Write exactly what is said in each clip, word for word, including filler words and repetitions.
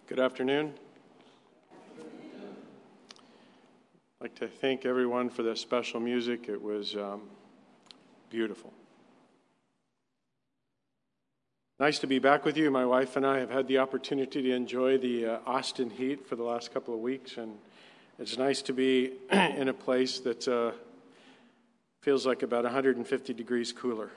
Good afternoon. I'd like to thank everyone for the special music. It was um, beautiful. Nice to be back with you. My wife and I have had the opportunity to enjoy the uh, Austin heat for the last couple of weeks, and it's nice to be in a place that uh, feels like about one hundred fifty degrees cooler.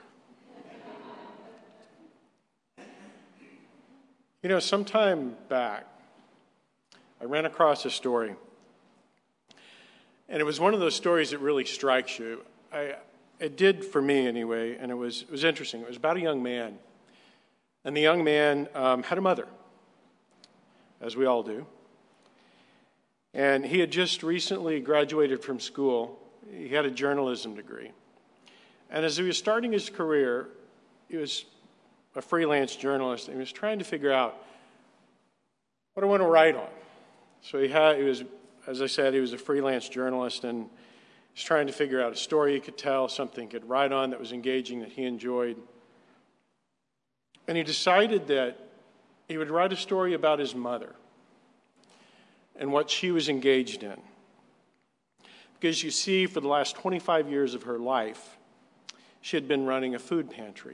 You know, some time back, I ran across a story, and it was one of those stories that really strikes you. I, it did for me anyway, and it was it was interesting. It was about a young man, and the young man um, had a mother, as we all do, and he had just recently graduated from school. He had a journalism degree, and as he was starting his career, he was a freelance journalist, and he was trying to figure out what I want to write on. So he had, he was, as I said, he was a freelance journalist, and he was trying to figure out a story he could tell, something he could write on that was engaging, that he enjoyed. And he decided that he would write a story about his mother and what she was engaged in. Because you see, for the last twenty-five years of her life, she had been running a food pantry.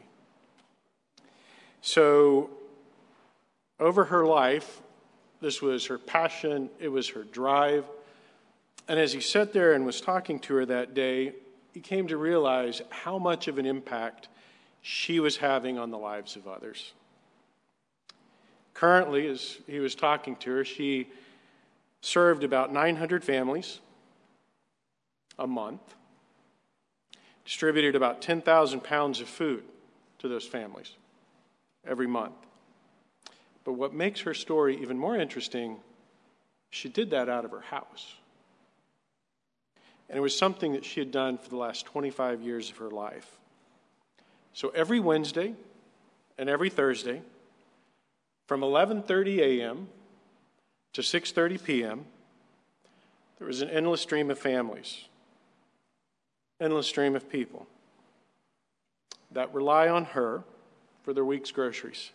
So, over her life, this was her passion, it was her drive. And as he sat there and was talking to her that day, he came to realize how much of an impact she was having on the lives of others. Currently, as he was talking to her, she served about nine hundred families a month, distributed about ten thousand pounds of food to those families every month. But what makes her story even more interesting, she did that out of her house. And it was something that she had done for the last twenty-five years of her life. So every Wednesday and every Thursday, from eleven thirty a.m. to six thirty p.m., there was an endless stream of families, endless stream of people that rely on her for their week's groceries.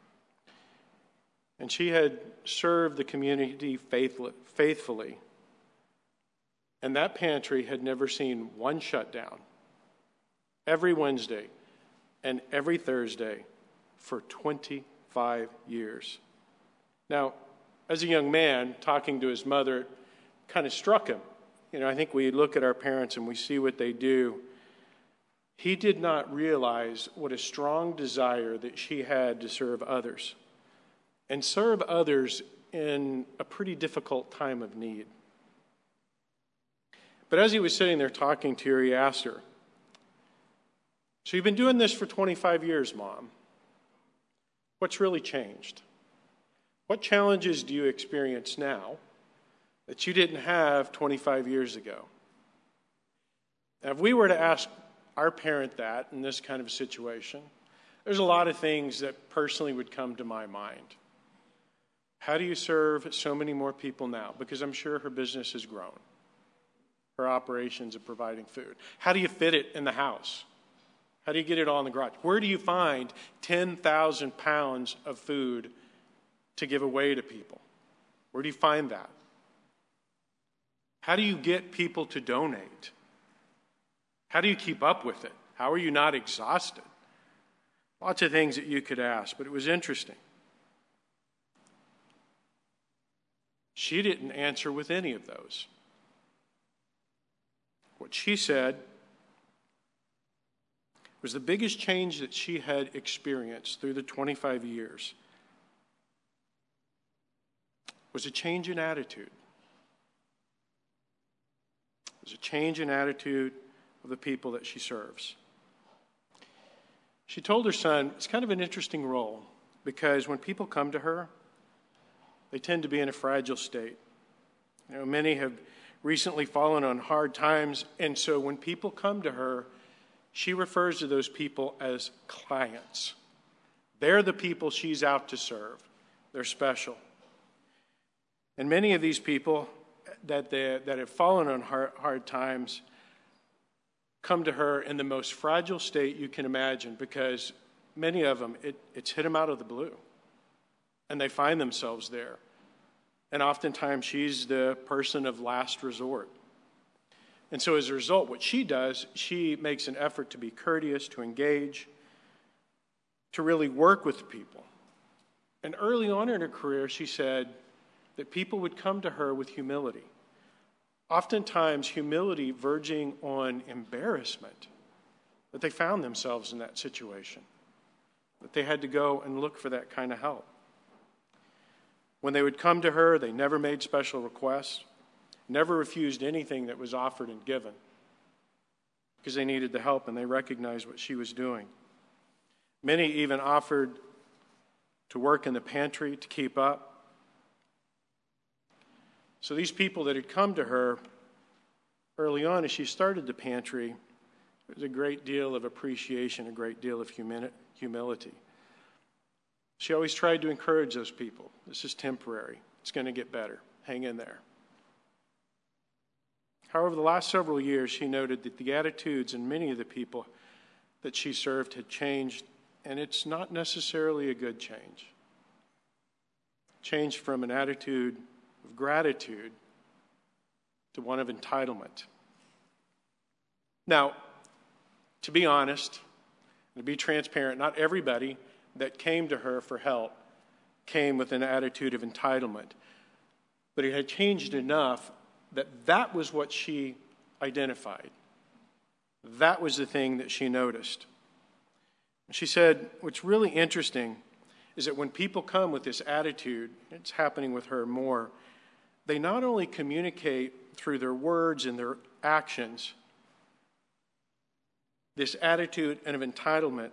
And she had served the community faithfully. And that pantry had never seen one shutdown. Every Wednesday and every Thursday for twenty-five years. Now, as a young man, talking to his mother, it kind of struck him. You know, I think we look at our parents and we see what they do. He did not realize what a strong desire that she had to serve others, and serve others in a pretty difficult time of need. But as he was sitting there talking to her, he asked her, "So you've been doing this for twenty-five years, Mom. What's really changed? What challenges do you experience now that you didn't have twenty-five years ago?" Now, if we were to ask our parent that in this kind of a situation, there's a lot of things that personally would come to my mind. How do you serve so many more people now? Because I'm sure her business has grown. Her operations of providing food. How do you fit it in the house? How do you get it all in the garage? Where do you find ten thousand pounds of food to give away to people? Where do you find that? How do you get people to donate? How do you keep up with it? How are you not exhausted? Lots of things that you could ask, but it was interesting. She didn't answer with any of those. What she said was the biggest change that she had experienced through the twenty-five years was a change in attitude. It was a change in attitude of the people that she serves. She told her son, it's kind of an interesting role, because when people come to her, they tend to be in a fragile state. You know, many have recently fallen on hard times, and so when people come to her, she refers to those people as clients. They're the people she's out to serve. They're special. And many of these people that, they, that have fallen on hard, hard times come to her in the most fragile state you can imagine, because many of them, it, it's hit them out of the blue. And they find themselves there. And oftentimes she's the person of last resort. And so as a result, what she does, she makes an effort to be courteous, to engage, to really work with people. And early on in her career, she said that people would come to her with humility. Oftentimes, humility verging on embarrassment, that they found themselves in that situation, that they had to go and look for that kind of help. When they would come to her, they never made special requests, never refused anything that was offered and given, because they needed the help and they recognized what she was doing. Many even offered to work in the pantry to keep up. So these people that had come to her early on as she started the pantry, there was a great deal of appreciation, a great deal of humi- humility. She always tried to encourage those people. This is temporary. It's going to get better. Hang in there. However, the last several years, she noted that the attitudes in many of the people that she served had changed, and it's not necessarily a good change. Changed from an attitude of gratitude to one of entitlement. Now, to be honest, to be transparent, not everybody that came to her for help came with an attitude of entitlement. But it had changed enough that that was what she identified. That was the thing that she noticed. She said, what's really interesting is that when people come with this attitude, it's happening with her more, they not only communicate through their words and their actions this attitude and of entitlement,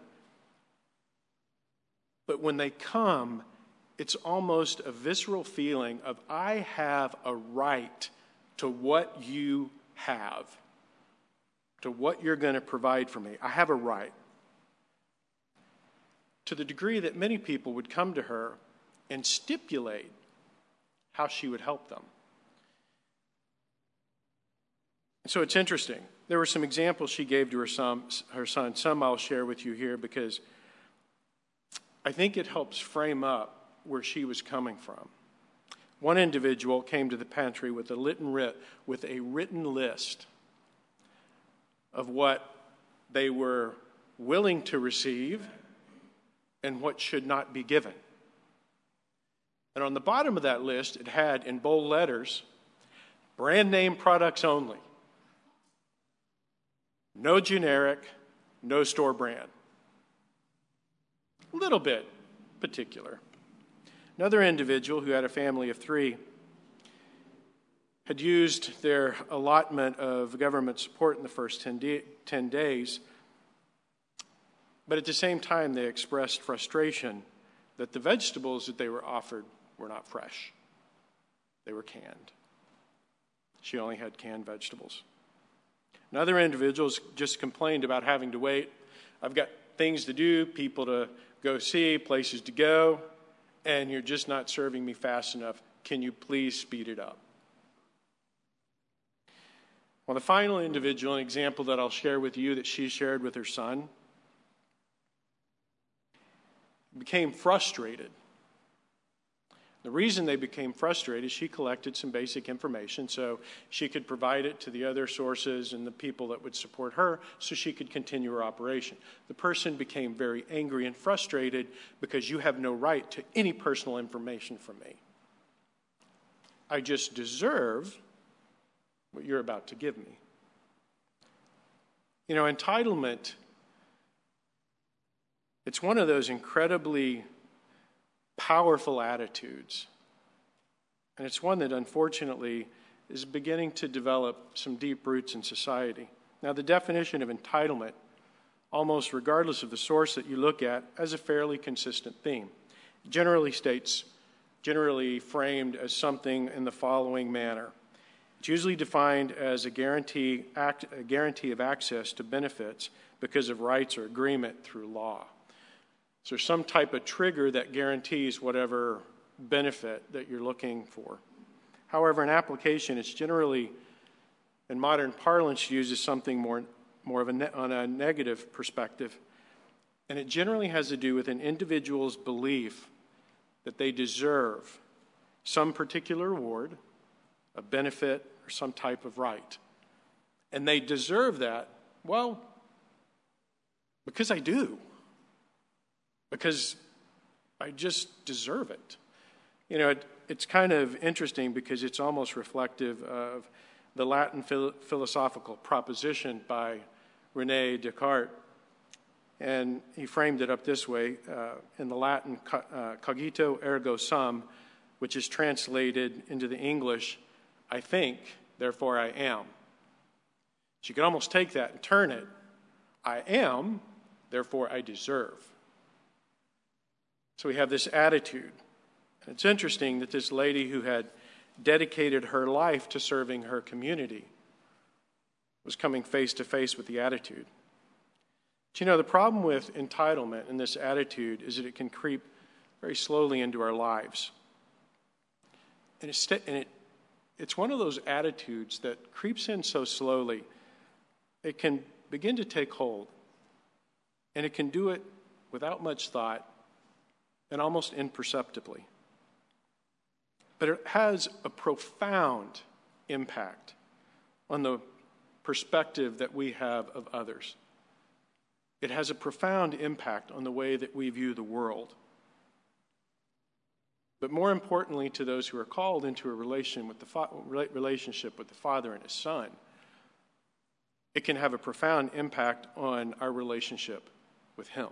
but when they come, it's almost a visceral feeling of, I have a right to what you have, to what you're going to provide for me. I have a right. To the degree that many people would come to her and stipulate how she would help them. So it's interesting. There were some examples she gave to her son, her son. Some I'll share with you here because I think it helps frame up where she was coming from. One individual came to the pantry with a written writ, with a written list of what they were willing to receive and what should not be given. And on the bottom of that list, it had in bold letters, brand name products only. No generic, no store brand. A little bit particular. Another individual who had a family of three had used their allotment of government support in the first ten, de- ten days, but at the same time they expressed frustration that the vegetables that they were offered were not fresh. They were canned. She only had canned vegetables. Another individual just complained about having to wait. I've got things to do, people to go see, places to go, and you're just not serving me fast enough. Can you please speed it up? Well, the final individual, an example that I'll share with you that she shared with her son, became frustrated. The reason they became frustrated, she collected some basic information so she could provide it to the other sources and the people that would support her so she could continue her operation. The person became very angry and frustrated because you have no right to any personal information from me. I just deserve what you're about to give me. You know, entitlement, it's one of those incredibly powerful attitudes. And it's one that unfortunately is beginning to develop some deep roots in society. Now, the definition of entitlement, almost regardless of the source that you look at, has a fairly consistent theme. It generally states, generally framed as something in the following manner. It's usually defined as a guarantee, act, a guarantee of access to benefits because of rights or agreement through law. So there's some type of trigger that guarantees whatever benefit that you're looking for. However, in application, it's generally, in modern parlance, uses something more, more of a ne- on a negative perspective. And it generally has to do with an individual's belief that they deserve some particular reward, a benefit, or some type of right. And they deserve that, well, because I do. Because I just deserve it. You know, it, it's kind of interesting because it's almost reflective of the Latin phil- philosophical proposition by René Descartes. And he framed it up this way, uh, in the Latin, co- uh, cogito ergo sum, which is translated into the English, I think, therefore I am. So you can almost take that and turn it, I am, therefore I deserve. So we have this attitude. And it's interesting that this lady who had dedicated her life to serving her community was coming face to face with the attitude. But you know, the problem with entitlement and this attitude is that it can creep very slowly into our lives. And, it's, and it, it's one of those attitudes that creeps in so slowly, it can begin to take hold. And it can do it without much thought and almost imperceptibly. But it has a profound impact on the perspective that we have of others. It has a profound impact on the way that we view the world. But more importantly, to those who are called into a relation with the fa- relationship with the Father and His Son, it can have a profound impact on our relationship with Him.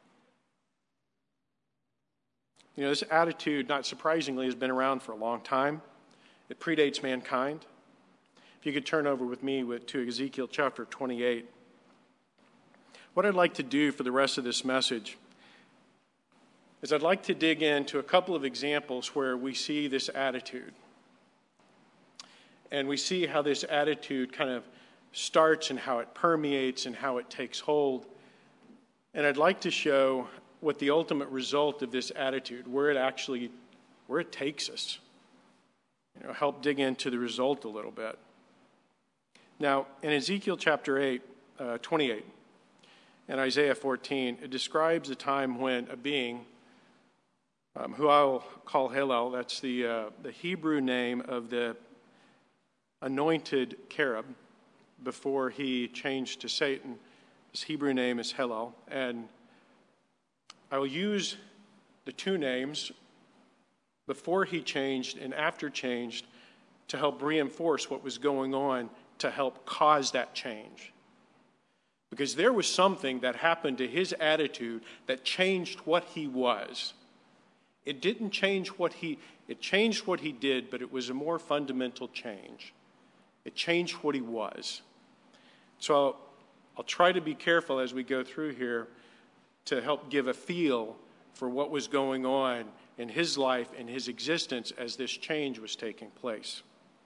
You know, this attitude, not surprisingly, has been around for a long time. It predates mankind. If you could turn over with me with, to Ezekiel chapter twenty-eight. What I'd like to do for the rest of this message is I'd like to dig into a couple of examples where we see this attitude. And we see how this attitude kind of starts and how it permeates and how it takes hold. And I'd like to show what the ultimate result of this attitude, where it actually, where it takes us. You know, help dig into the result a little bit. Now, in Ezekiel chapter eight, uh, twenty-eight, and Isaiah fourteen, it describes a time when a being, um, who I'll call Hillel, that's the uh, the Hebrew name of the anointed cherub before he changed to Satan. His Hebrew name is Hillel, and I will use the two names before he changed and after changed to help reinforce what was going on to help cause that change. Because there was something that happened to his attitude that changed what he was. It didn't change what he, it changed what he did, but it was a more fundamental change. It changed what he was. So I'll, I'll try to be careful as we go through here to help give a feel for what was going on in his life and his existence as this change was taking place.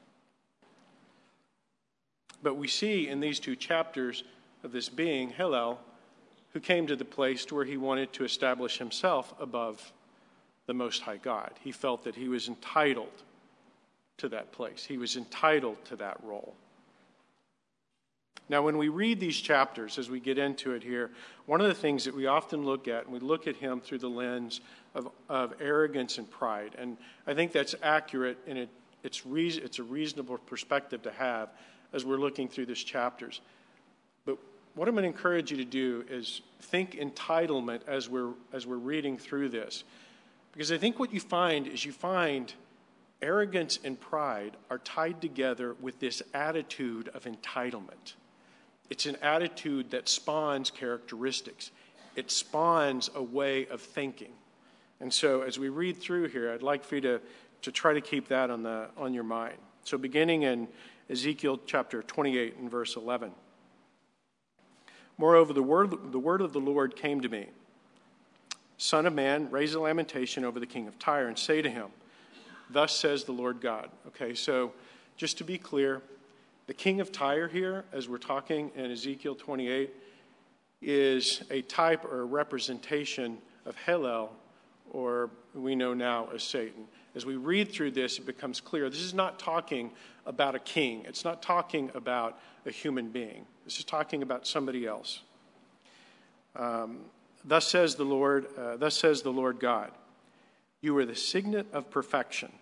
But we see in these two chapters of this being, Hillel, who came to the place where he wanted to establish himself above the Most High God. He felt that he was entitled to that place. He was entitled to that role. Now, when we read these chapters, as we get into it here, one of the things that we often look at, and we look at him through the lens of, of arrogance and pride. And I think that's accurate, and it, it's, re- it's a reasonable perspective to have as we're looking through these chapters. But what I'm going to encourage you to do is think entitlement as we're, as we're reading through this. Because I think what you find is you find arrogance and pride are tied together with this attitude of entitlement. It's an attitude that spawns characteristics. It spawns a way of thinking. And so as we read through here, I'd like for you to, to try to keep that on, the, on your mind. So beginning in Ezekiel chapter twenty-eight and verse eleven. Moreover, the word, the word of the Lord came to me. Son of man, raise a lamentation over the king of Tyre and say to him, thus says the Lord God. Okay, so just to be clear, the king of Tyre here, as we're talking in Ezekiel twenty-eight, is a type or a representation of Hillel, or we know now as Satan. As we read through this, it becomes clear. This is not talking about a king. It's not talking about a human being. This is talking about somebody else. Um, thus says the Lord, uh, thus says the Lord God, you are the signet of perfection,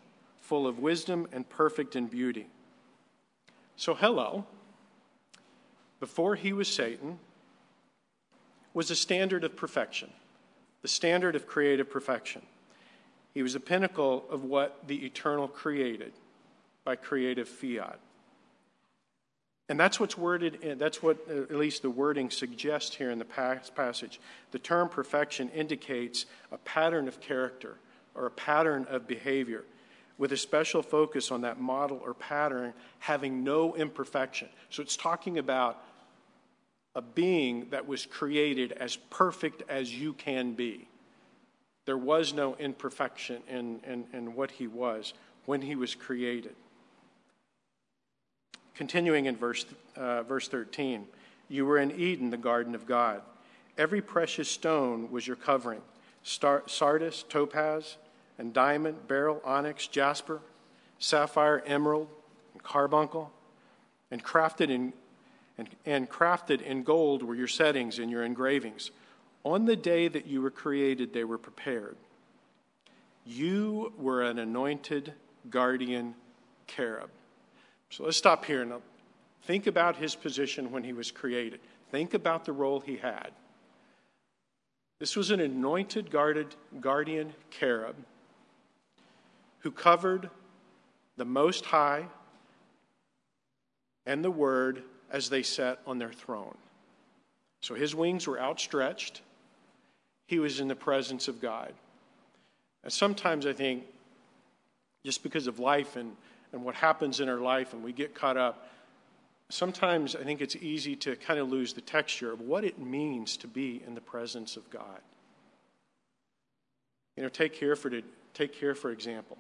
full of wisdom and perfect in beauty. So Hillel, before he was Satan, was a standard of perfection, the standard of creative perfection. He was the pinnacle of what the eternal created by creative fiat. And that's what's worded in, that's what uh, at least the wording suggests here in the passage. The term perfection indicates a pattern of character or a pattern of behavior with a special focus on that model or pattern having no imperfection. So it's talking about a being that was created as perfect as you can be. There was no imperfection in, in, in what he was when he was created. Continuing in verse, uh, verse thirteen, you were in Eden, the garden of God. Every precious stone was your covering, Star- sardis, topaz, and diamond, beryl, onyx, jasper, sapphire, emerald, and carbuncle, and crafted in and, and crafted in gold were your settings and your engravings. On the day that you were created, they were prepared. You were an anointed guardian cherub. So let's stop here and think about his position when he was created. Think about the role he had. This was an anointed guarded guardian cherub who covered the Most High and the Word as they sat on their throne. So his wings were outstretched. He was in the presence of God. And sometimes I think, just because of life and, and what happens in our life and we get caught up, sometimes I think it's easy to kind of lose the texture of what it means to be in the presence of God. You know, take here for, take here for example.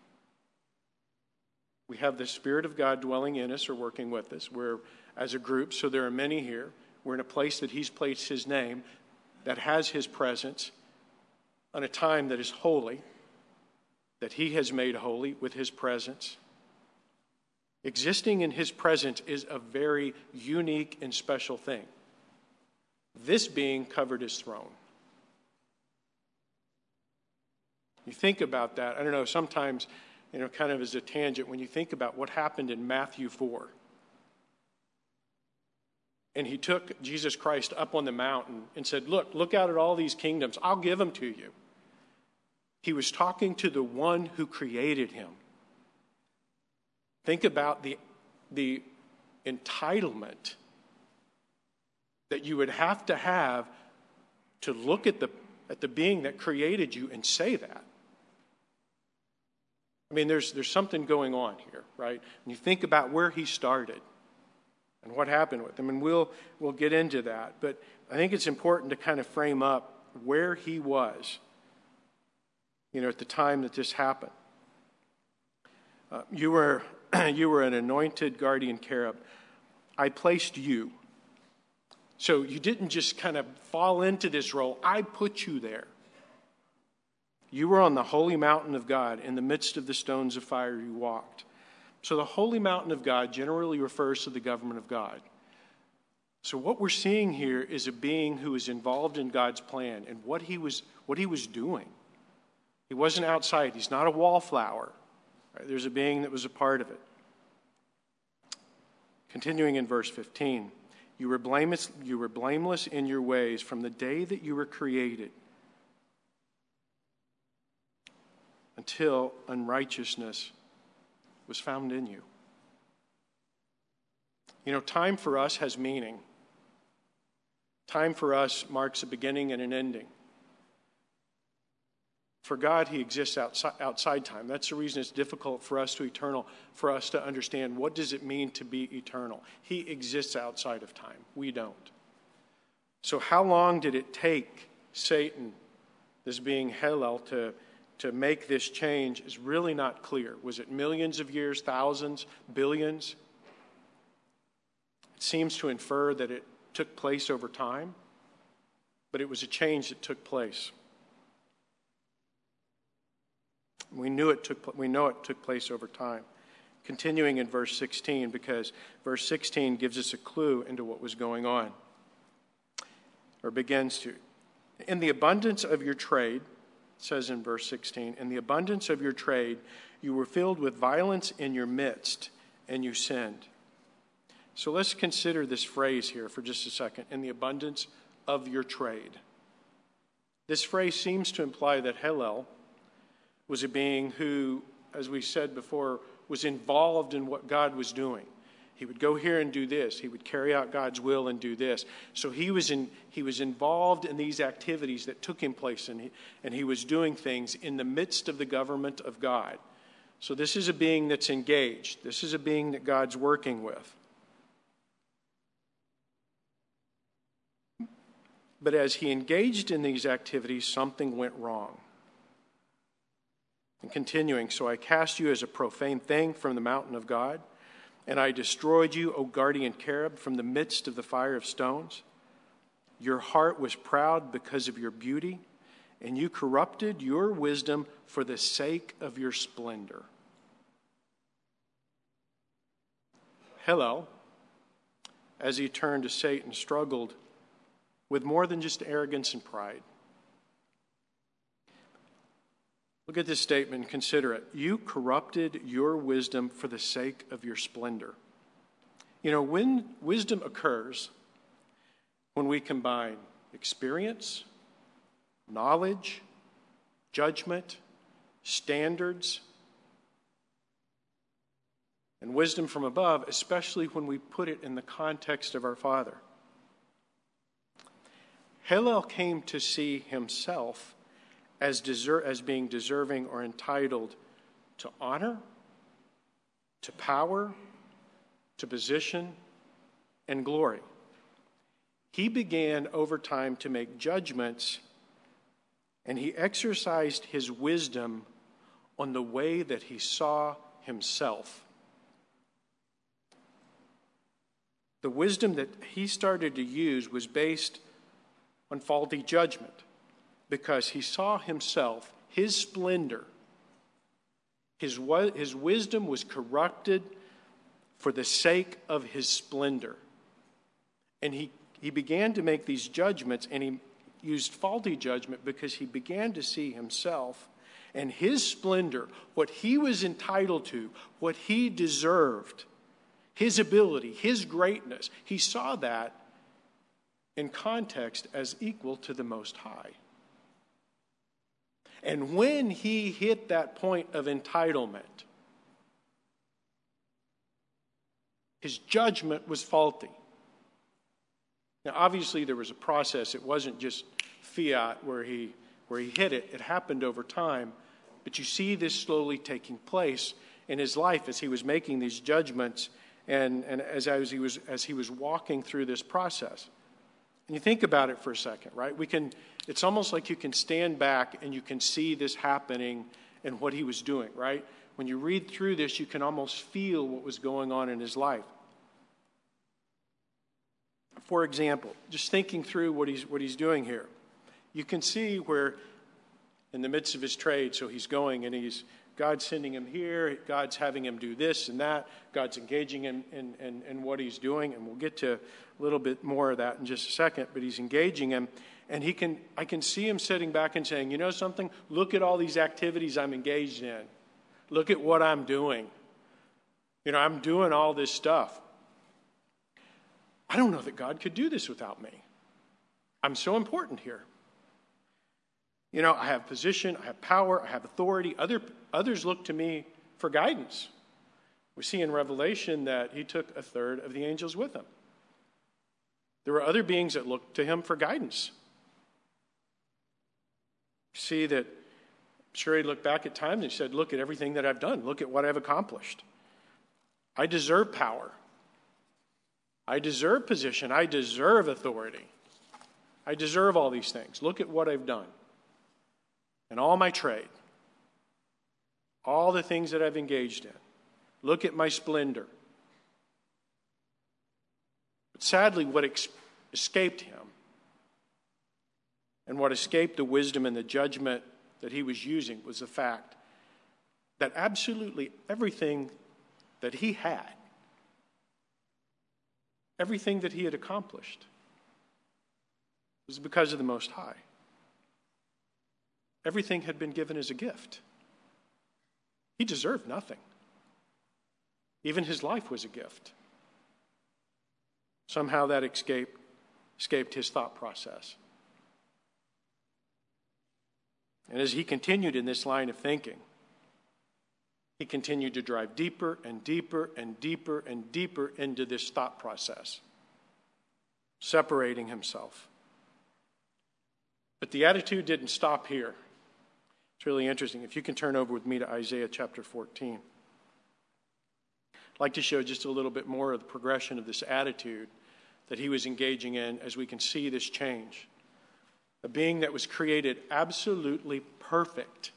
We have the Spirit of God dwelling in us or working with us. We're as a group, so there are many here. We're in a place that he's placed his name, that has his presence, on a time that is holy, that he has made holy with his presence. Existing in his presence is a very unique and special thing. This being covered his throne. You think about that. I don't know, sometimes, you know, kind of as a tangent, when you think about what happened in Matthew four. And he took Jesus Christ up on the mountain and said, look, look out at all these kingdoms. I'll give them to you. He was talking to the one who created him. Think about the, the entitlement that you would have to have to look at the, at the being that created you and say that. I mean, there's, there's something going on here, right? When you think about where he started and what happened with him, and we'll, we'll get into that. But I think it's important to kind of frame up where he was, you know, at the time that this happened. Uh, you were you were an anointed guardian cherub. I placed you. So you didn't just kind of fall into this role. I put you there. You were on the holy mountain of God. In the midst of the stones of fire you walked. So the holy mountain of God generally refers to the government of God. So what we're seeing here is a being who is involved in God's plan and what he was what he was doing. He wasn't outside. He's not a wallflower. Right? There's a being that was a part of it. Continuing in verse fifteen, you were blameless, you were blameless in your ways from the day that you were created until unrighteousness was found in you. You know, time for us has meaning. Time for us marks a beginning and an ending. For God, he exists outside, outside time. That's the reason it's difficult for us to eternal, for us to understand what does it mean to be eternal. He exists outside of time. We don't. So how long did it take Satan, this being Hillel, to, to make this change is really not clear. Was it millions of years, thousands, billions? It seems to infer that it took place over time, but it was a change that took place. We knew it took. We know it took place over time. Continuing in verse sixteen, because verse sixteen gives us a clue into what was going on, or begins to. In the abundance of your trade, says in verse sixteen, in the abundance of your trade, you were filled with violence in your midst, and you sinned. So let's consider this phrase here for just a second, in the abundance of your trade. This phrase seems to imply that Hillel was a being who, as we said before, was involved in what God was doing. He would go here and do this. He would carry out God's will and do this. So he was in, he was involved in these activities that took him place, and he, and he was doing things in the midst of the government of God. So this is a being that's engaged. This is a being that God's working with. But as he engaged in these activities, something went wrong. And continuing, so I cast you as a profane thing from the mountain of God, and I destroyed you, O guardian cherub, from the midst of the fire of stones. Your heart was proud because of your beauty, and you corrupted your wisdom for the sake of your splendor. Hillel, as he turned to Satan, struggled with more than just arrogance and pride. Look at this statement and consider it. You corrupted your wisdom for the sake of your splendor. You know, when wisdom occurs, when we combine experience, knowledge, judgment, standards, and wisdom from above, especially when we put it in the context of our Father. Hillel came to see himself as deser- as being deserving or entitled to honor, to power, to position, and glory. He began over time to make judgments, and he exercised his wisdom on the way that he saw himself. The wisdom that he started to use was based on faulty judgment, because he saw himself, his splendor, his, his wisdom was corrupted for the sake of his splendor. And he, he began to make these judgments, and he used faulty judgment because he began to see himself and his splendor, what he was entitled to, what he deserved, his ability, his greatness. He saw that in context as equal to the Most High. And when he hit that point of entitlement, his judgment was faulty. Now, obviously, there was a process. It wasn't just fiat where he where he hit it. It happened over time. But you see this slowly taking place in his life as he was making these judgments and, and as, as he was as he was walking through this process. And you think about it for a second, right? We can, it's almost like you can stand back and you can see this happening and what he was doing, right? When you read through this, you can almost feel what was going on in his life. For example, just thinking through what he's, what he's doing here, you can see where in the midst of his trade, so he's going and he's, God's sending him here, God's having him do this and that, God's engaging him in, in, in what he's doing, and we'll get to a little bit more of that in just a second, but he's engaging him, and he can I can see him sitting back and saying, you know something, look at all these activities I'm engaged in. Look at what I'm doing. You know, I'm doing all this stuff. I don't know that God could do this without me. I'm so important here. You know, I have position, I have power, I have authority. Other, others look to me for guidance. We see in Revelation that he took a third of the angels with him. There were other beings that looked to him for guidance. See that, I'm sure he looked back at times and he said, look at everything that I've done. Look at what I've accomplished. I deserve power. I deserve position. I deserve authority. I deserve all these things. Look at what I've done. And all my trade, all the things that I've engaged in. Look at my splendor. But sadly, what ex- escaped him and what escaped the wisdom and the judgment that he was using was the fact that absolutely everything that he had, everything that he had accomplished, was because of the Most High. everything had been given as a gift. He deserved nothing. Even his life was a gift. Somehow that escaped, escaped his thought process. And as he continued in this line of thinking, he continued to drive deeper and deeper and deeper and deeper into this thought process, separating himself. But the attitude didn't stop here. It's really interesting. If you can turn over with me to Isaiah chapter fourteen. I'd like to show just a little bit more of the progression of this attitude that he was engaging in as we can see this change. A being that was created absolutely perfect.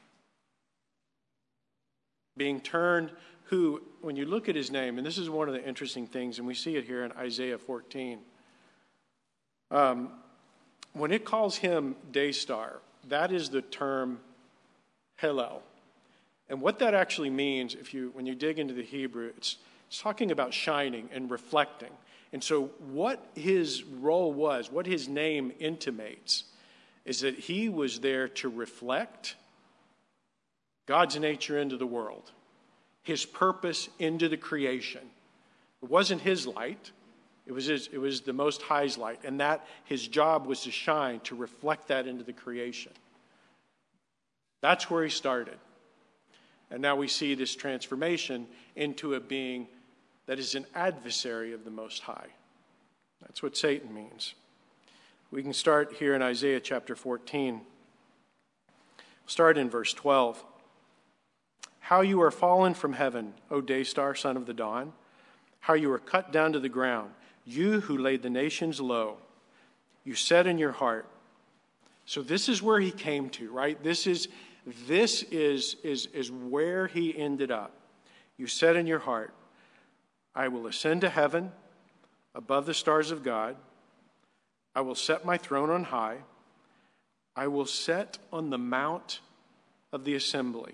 Being turned, who, when you look at his name, and this is one of the interesting things, and we see it here in Isaiah fourteen. Um, when it calls him day star, that is the term Hillel. And what that actually means, if you when you dig into the Hebrew, it's, it's talking about shining and reflecting. And so what his role was, what his name intimates, is that he was there to reflect God's nature into the world, his purpose into the creation. It wasn't his light. It was, his, it was the Most High's light. And that his job was to shine, to reflect that into the creation. That's where he started. And now we see this transformation into a being that is an adversary of the Most High. That's what Satan means. We can start here in Isaiah chapter fourteen. Start in verse twelve. How you are fallen from heaven, O day star, son of the dawn. How you are cut down to the ground, you who laid the nations low. You said in your heart. So this is where he came to, right? This is this is is is where he ended up. You said in your heart, I will ascend to heaven above the stars of God. I will set my throne on high. I will set on the mount of the assembly.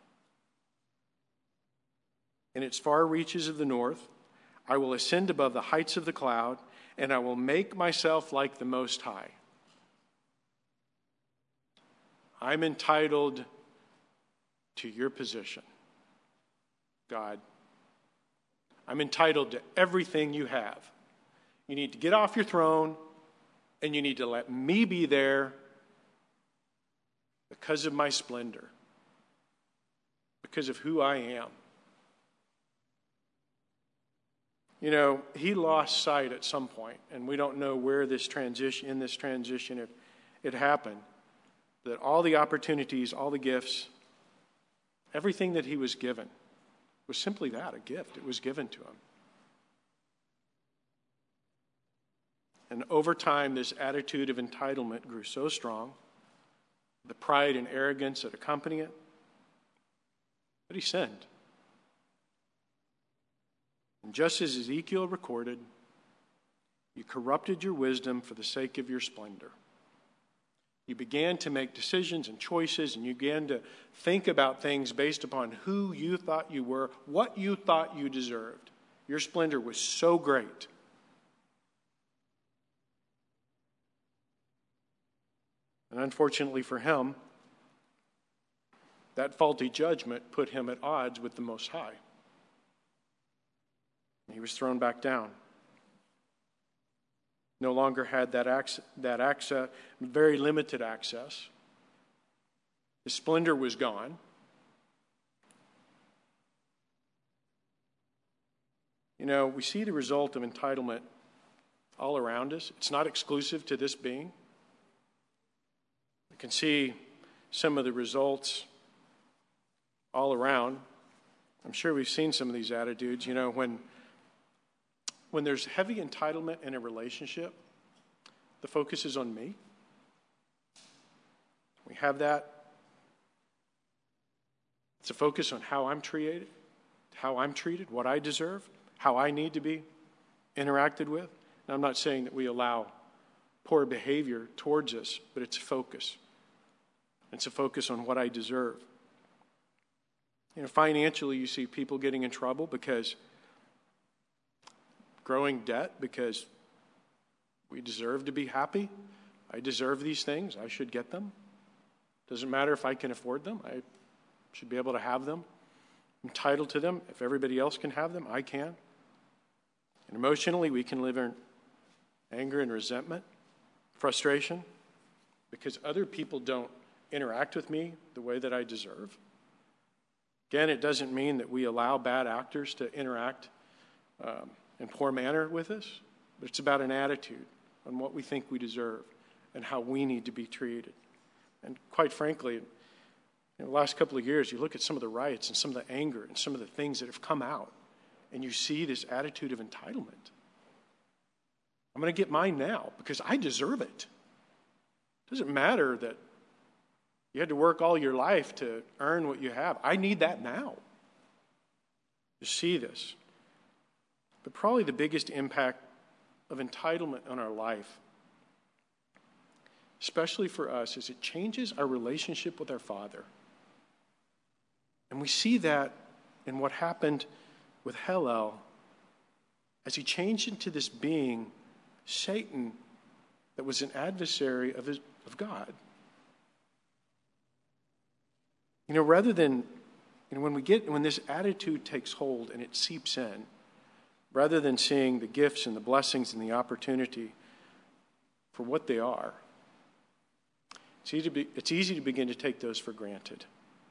In its far reaches of the north, I will ascend above the heights of the cloud, and I will make myself like the Most High. I'm entitled to your position, God. I'm entitled to everything you have. You need to get off your throne, and you need to let me be there because of my splendor, because of who I am. You know, he lost sight at some point, and we don't know where this transition, in this transition, it, it happened, that all the opportunities, all the gifts, everything that he was given was simply that, a gift. It was given to him. And over time, this attitude of entitlement grew so strong, the pride and arrogance that accompany it, that he sinned. And just as Ezekiel recorded, you corrupted your wisdom for the sake of your splendor. You began to make decisions and choices, and you began to think about things based upon who you thought you were, what you thought you deserved. Your splendor was so great. And unfortunately for him, that faulty judgment put him at odds with the Most High. He was thrown back down. No longer had that access, that access, very limited access. His splendor was gone. You know, we see the result of entitlement all around us. It's not exclusive to this being. We can see some of the results all around. I'm sure we've seen some of these attitudes. You know, when When there's heavy entitlement in a relationship, the focus is on me. We have that. It's a focus on how I'm treated, how I'm treated, what I deserve, how I need to be interacted with. And I'm not saying that we allow poor behavior towards us, but it's a focus. It's a focus on what I deserve. You know, financially, you see people getting in trouble because growing debt because we deserve to be happy. I deserve these things. I should get them. Doesn't matter if I can afford them. I should be able to have them. I'm entitled to them. If everybody else can have them, I can. And emotionally, we can live in anger and resentment, frustration, because other people don't interact with me the way that I deserve. Again, it doesn't mean that we allow bad actors to interact um, in poor manner with us, but it's about an attitude on what we think we deserve and how we need to be treated. And quite frankly, in the last couple of years, you look at some of the riots and some of the anger and some of the things that have come out, and you see this attitude of entitlement. I'm going to get mine now because I deserve it. It doesn't matter that you had to work all your life to earn what you have. I need that now. You see this. But probably the biggest impact of entitlement on our life, especially for us, is it changes our relationship with our Father. And we see that in what happened with Hillel as he changed into this being, Satan, that was an adversary of, his, of God. You know, rather than, you know, when we get, when this attitude takes hold and it seeps in, rather than seeing the gifts and the blessings and the opportunity for what they are, it's easy to, be, it's easy to begin to take those for granted.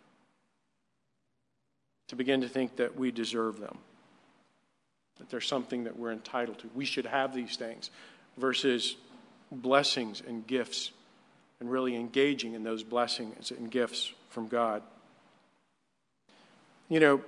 To begin to think that we deserve them. That there's something that we're entitled to. We should have these things versus blessings and gifts and really engaging in those blessings and gifts from God. You know,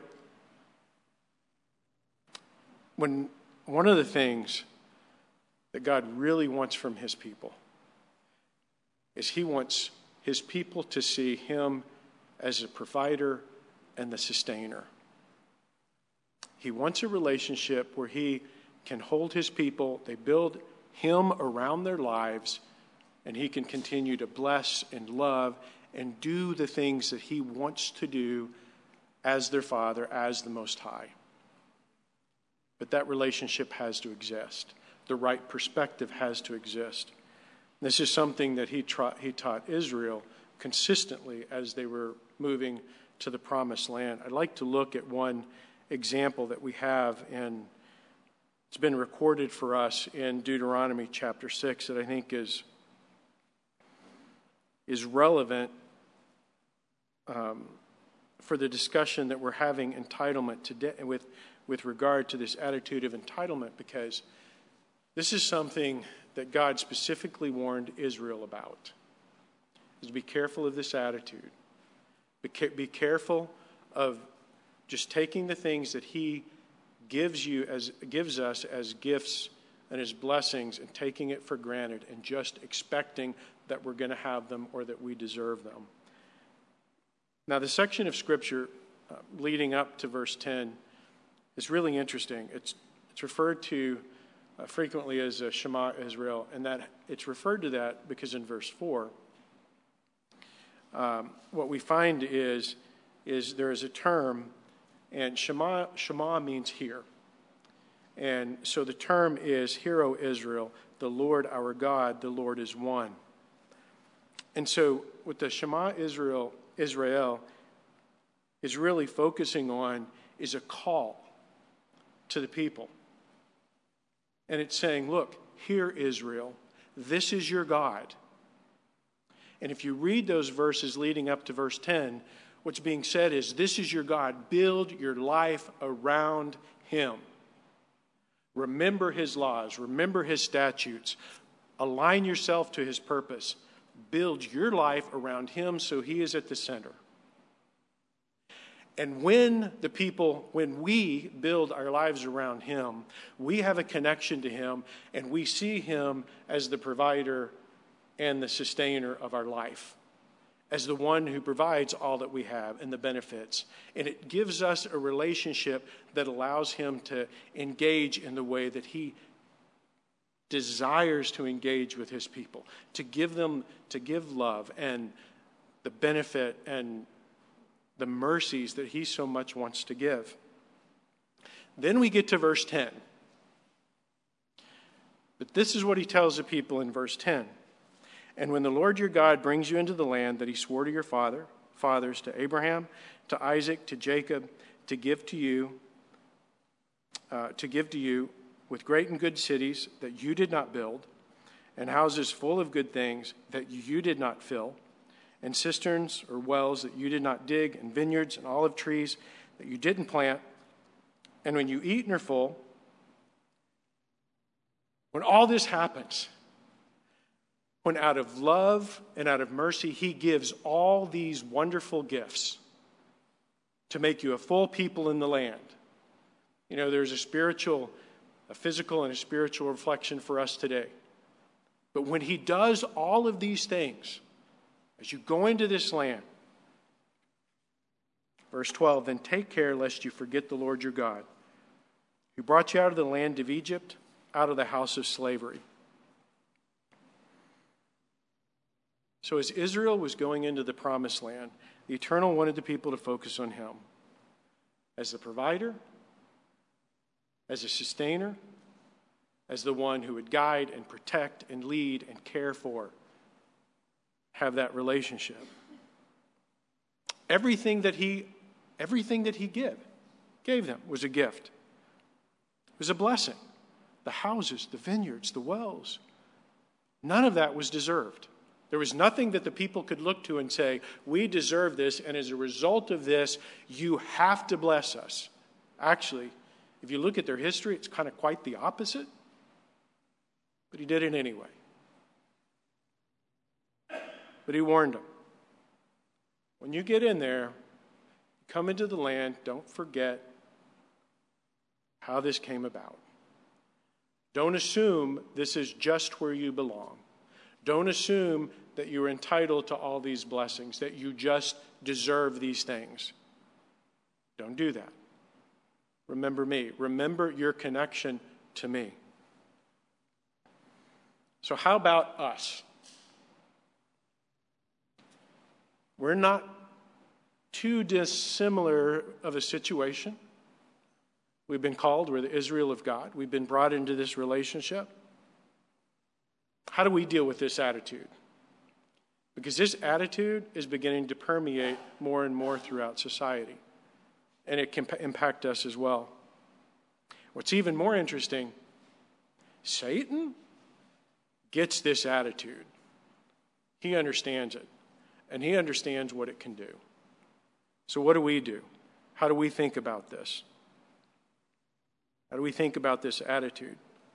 when one of the things that God really wants from his people is he wants his people to see him as a provider and the sustainer. He wants a relationship where he can hold his people, they build him around their lives, and he can continue to bless and love and do the things that he wants to do as their Father, as the Most High. But that relationship has to exist. The right perspective has to exist. This is something that he, tra- he taught Israel consistently as they were moving to the Promised Land. I'd like to look at one example that we have, and it's been recorded for us in Deuteronomy chapter six that I think is, is relevant um, for the discussion that we're having entitlement today with, with regard to this attitude of entitlement, because this is something that God specifically warned Israel about, is to be careful of this attitude. Be careful of just taking the things that he gives you as gives us as gifts and as blessings and taking it for granted and just expecting that we're going to have them or that we deserve them. Now, the section of Scripture uh, leading up to verse ten is really interesting. It's it's referred to uh, frequently as uh, Shema Israel, and that it's referred to that because in verse four, Um, what we find is, is there is a term, and Shema, Shema means hear. And so the term is, Hear, O Israel, the Lord our God, the Lord is one. And so what the Shema Israel, Israel is really focusing on is a call to the people. And it's saying, look, hear Israel, this is your God. And if you read those verses leading up to verse ten, what's being said is, this is your God. Build your life around him. Remember his laws. Remember his statutes. Align yourself to his purpose. Build your life around him so he is at the center. And when the people, when we build our lives around him, we have a connection to him, and we see him as the provider and the sustainer of our life, as the one who provides all that we have and the benefits. And it gives us a relationship that allows him to engage in the way that he desires to engage with his people, to give them, to give love and the benefit and the mercies that he so much wants to give. Then we get to verse ten. But this is what he tells the people in verse ten. And when the Lord your God brings you into the land that he swore to your father, fathers, to Abraham, to Isaac, to Jacob, to give to you, uh, to give to you with great and good cities that you did not build, and houses full of good things that you did not fill, and cisterns or wells that you did not dig, and vineyards and olive trees that you didn't plant. And when you eat and are full, when all this happens, when out of love and out of mercy, he gives all these wonderful gifts to make you a full people in the land. You know, there's a spiritual, a physical and a spiritual reflection for us today. But when he does all of these things, as you go into this land, verse twelve, then take care lest you forget the Lord your God, who brought you out of the land of Egypt, out of the house of slavery. So as Israel was going into the promised land, the Eternal wanted the people to focus on him as the provider, as a sustainer, as the one who would guide and protect and lead and care for, have that relationship. Everything that he, everything that he gave, gave them was a gift. It was a blessing. The houses, the vineyards, the wells, none of that was deserved. There was nothing that the people could look to and say, we deserve this, and as a result of this, you have to bless us. Actually, if you look at their history, it's kind of quite the opposite. But he did it anyway. But he warned them. When you get in there, come into the land, don't forget how this came about. Don't assume this is just where you belong. Don't assume that you're entitled to all these blessings, that you just deserve these things. Don't do that. Remember me. Remember your connection to me. So how about us? We're not too dissimilar of a situation. We've been called, we're the Israel of God. We've been brought into this relationship. How do we deal with this attitude? Because this attitude is beginning to permeate more and more throughout society. And it can p- impact us as well. What's even more interesting, Satan gets this attitude. He understands it. And he understands what it can do. So what do we do? How do we think about this? How do we think about this attitude?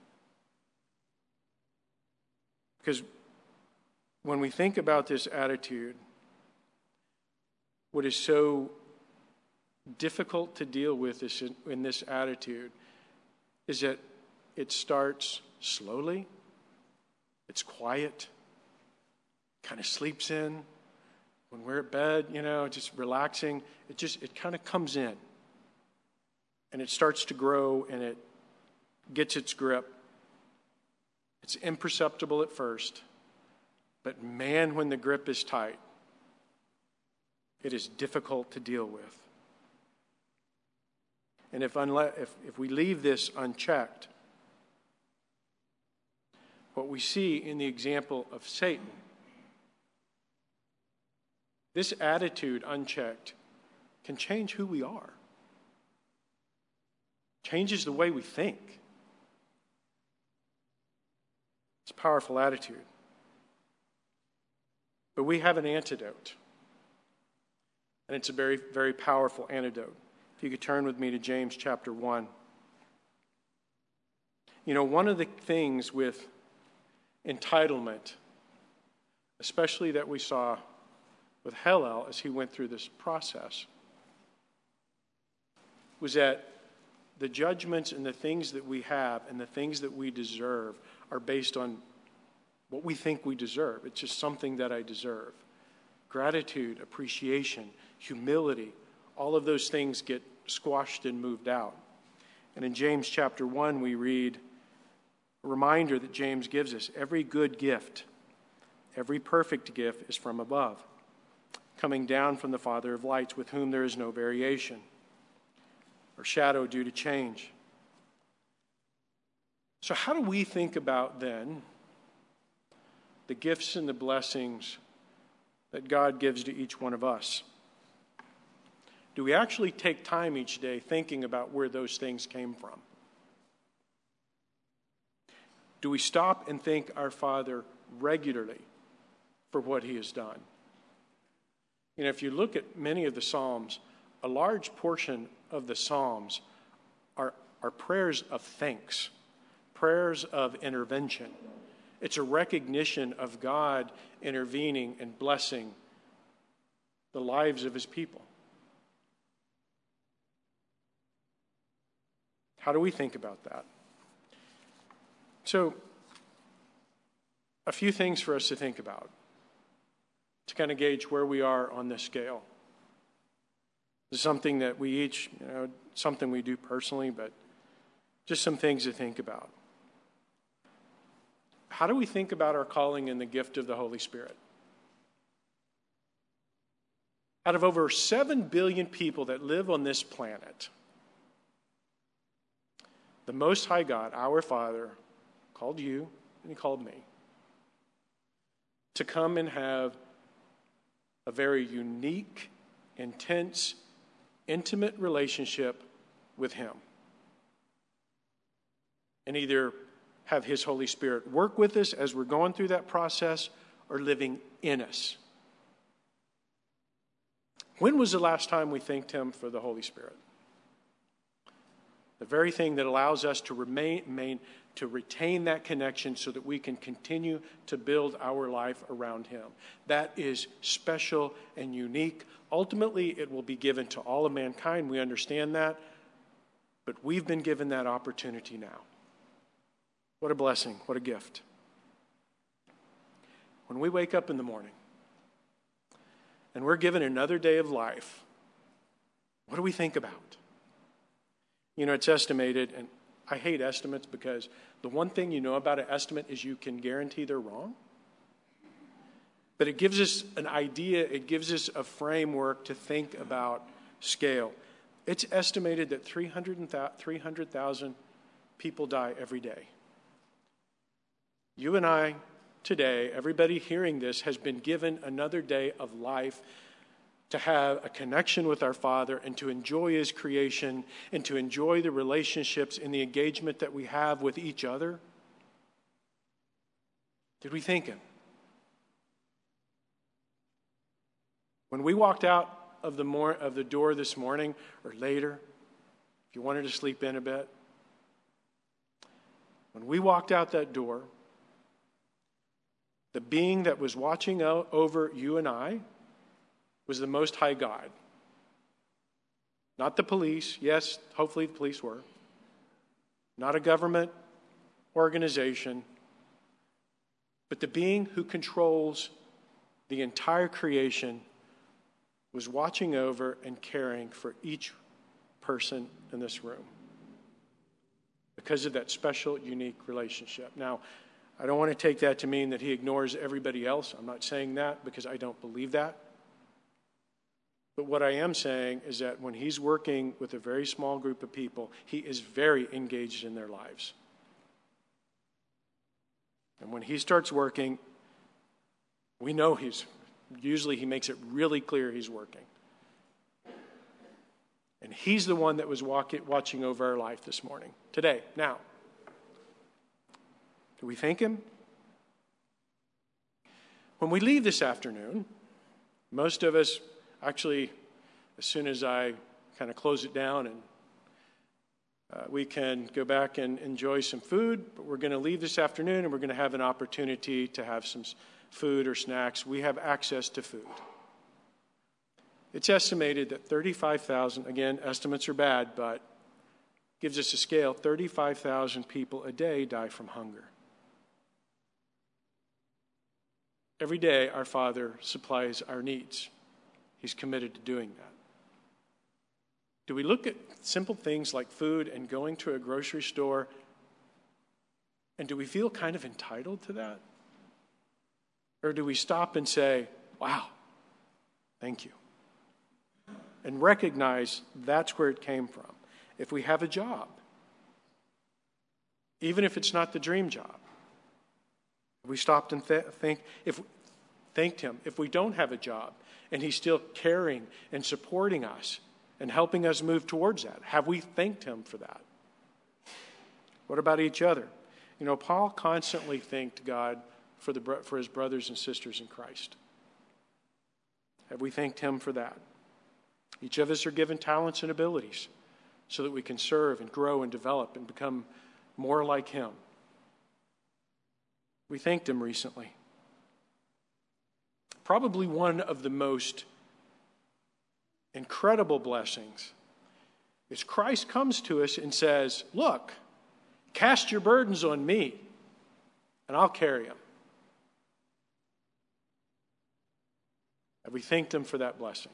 Because when we think about this attitude, what is so difficult to deal with is in, in this attitude is that it starts slowly, it's quiet, kind of sleeps in. When we're at bed, you know, just relaxing, it just, it kind of comes in. And it starts to grow and it gets its grip. It's imperceptible at first, but man, when the grip is tight, it is difficult to deal with. And if, unle- if, if we leave this unchecked, what we see in the example of Satan, this attitude unchecked can change who we are, changes the way we think. It's a powerful attitude. But we have an antidote. And it's a very, very powerful antidote. If you could turn with me to James chapter one. You know, one of the things with entitlement, especially that we saw with Hillel as he went through this process, was that the judgments and the things that we have and the things that we deserve are based on what we think we deserve. It's just something that I deserve. Gratitude, appreciation, humility, all of those things get squashed and moved out. And in James chapter one, we read a reminder that James gives us. Every good gift, every perfect gift is from above, coming down from the Father of lights, with whom there is no variation or shadow due to change. So how do we think about then the gifts and the blessings that God gives to each one of us? Do we actually take time each day thinking about where those things came from? Do we stop and thank our Father regularly for what he has done? You know, if you look at many of the Psalms, a large portion of the Psalms are, are prayers of thanks, prayers of intervention. It's a recognition of God intervening and blessing the lives of his people. How do we think about that? So, a few things for us to think about to kind of gauge where we are on this scale. This is something that we each, you know, something we do personally, but just some things to think about. How do we think about our calling and the gift of the Holy Spirit? Out of over seven billion people that live on this planet, the Most High God, our Father, called you and he called me to come and have a very unique, intense, intimate relationship with him. And either have his Holy Spirit work with us as we're going through that process or living in us. When was the last time we thanked him for the Holy Spirit? The very thing that allows us to remain, remain, to retain that connection so that we can continue to build our life around him. That is special and unique. Ultimately, it will be given to all of mankind. We understand that. But we've been given that opportunity now. What a blessing. What a gift. When we wake up in the morning and we're given another day of life, what do we think about? You know, it's estimated, and I hate estimates because the one thing you know about an estimate is you can guarantee they're wrong. But it gives us an idea, it gives us a framework to think about scale. It's estimated that three hundred thousand people die every day. You and I today, everybody hearing this, has been given another day of life to have a connection with our Father and to enjoy his creation and to enjoy the relationships and the engagement that we have with each other. Did we thank him? When we walked out of the, mor- of the door this morning or later, if you wanted to sleep in a bit, when we walked out that door, the being that was watching out over you and I was the Most High God. Not the police. Yes, hopefully the police were. Not a government organization. But the being who controls the entire creation was watching over and caring for each person in this room because of that special, unique relationship. Now, I don't want to take that to mean that he ignores everybody else. I'm not saying that because I don't believe that. But what I am saying is that when he's working with a very small group of people, he is very engaged in their lives. And when he starts working, we know he's, usually he makes it really clear he's working. And he's the one that was walk, watching over our life this morning, today, now. Do we thank him? When we leave this afternoon, most of us, actually, as soon as I kind of close it down and uh, we can go back and enjoy some food, but we're going to leave this afternoon and we're going to have an opportunity to have some food or snacks. We have access to food. It's estimated that thirty-five thousand, again, estimates are bad, but gives us a scale, thirty-five thousand people a day die from hunger. Every day, our Father supplies our needs. He's committed to doing that. Do we look at simple things like food and going to a grocery store, and do we feel kind of entitled to that? Or do we stop and say, wow, thank you, and recognize that's where it came from? If we have a job, even if it's not the dream job, Have we stopped and th- think if thanked him if we don't have a job and he's still caring and supporting us and helping us move towards that? Have we thanked him for that? What about each other? You know, Paul constantly thanked God for the for his brothers and sisters in Christ. Have we thanked him for that? Each of us are given talents and abilities so that we can serve and grow and develop and become more like him. We thanked him recently. Probably one of the most incredible blessings is Christ comes to us and says, look, cast your burdens on me and I'll carry them. Have we thanked him for that blessing?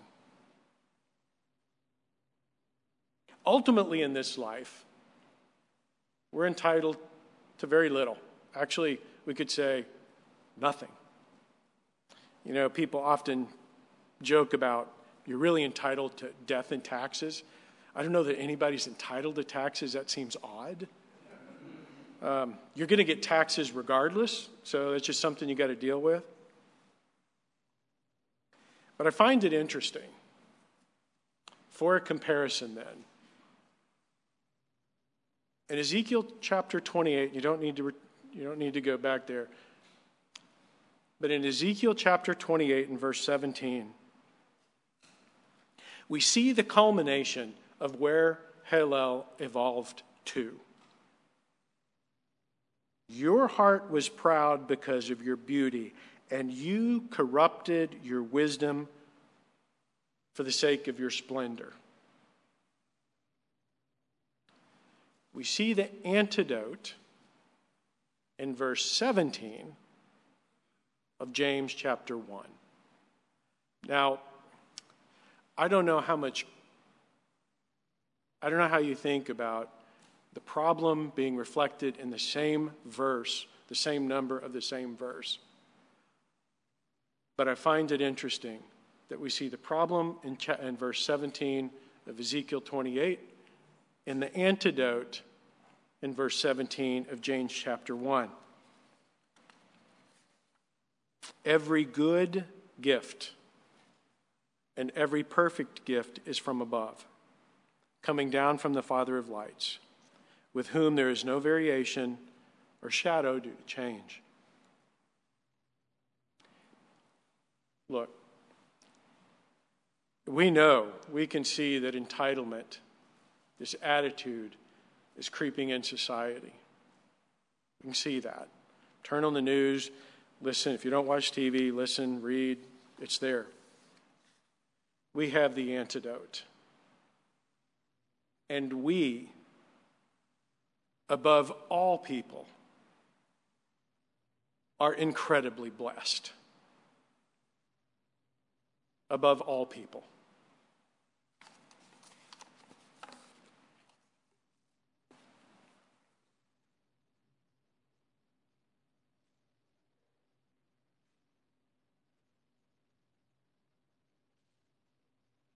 Ultimately in this life, we're entitled to very little. Actually, we could say nothing. You know, people often joke about you're really entitled to death and taxes. I don't know that anybody's entitled to taxes. That seems odd. Um, you're going to get taxes regardless, so it's just something you got to deal with. But I find it interesting, for a comparison then, in Ezekiel chapter twenty-eight, you don't need to you don't need to go back there, but in Ezekiel chapter twenty-eight and verse seventeen, we see the culmination of where Hillel evolved to. Your heart was proud because of your beauty, and you corrupted your wisdom for the sake of your splendor. We see the antidote in verse seventeen of James chapter one. Now, I don't know how much, I don't know how you think about the problem being reflected in the same verse, the same number of the same verse. But I find it interesting that we see the problem in, cha- in verse seventeen of Ezekiel twenty-eight and the antidote in verse seventeen of James chapter one. Every good gift and every perfect gift is from above, coming down from the Father of lights, with whom there is no variation or shadow due to change. Look, we know, we can see that entitlement, this attitude, is creeping in society. You can see that. Turn on the news, listen. If you don't watch T V, listen, read. It's there. We have the antidote. And we, above all people, are incredibly blessed. Above all people.